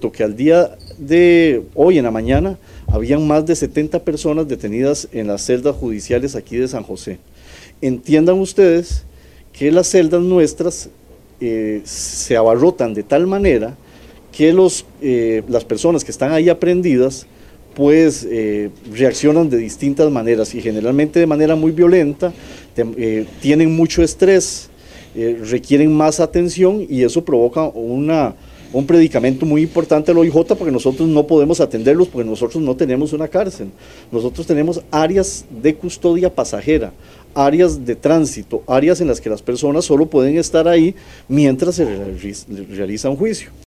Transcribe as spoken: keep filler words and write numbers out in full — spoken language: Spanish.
cuento que al día de hoy en la mañana habían más de setenta personas detenidas en las celdas judiciales aquí de San José. Entiendan ustedes que las celdas nuestras eh, se abarrotan de tal manera que los, eh, las personas que están ahí aprendidas pues eh, reaccionan de distintas maneras y generalmente de manera muy violenta, te, eh, tienen mucho estrés, eh, requieren más atención y eso provoca una, un predicamento muy importante al O I J porque nosotros no podemos atenderlos porque nosotros no tenemos una cárcel, nosotros tenemos áreas de custodia pasajera, áreas de tránsito, áreas en las que las personas solo pueden estar ahí mientras se realiza un juicio.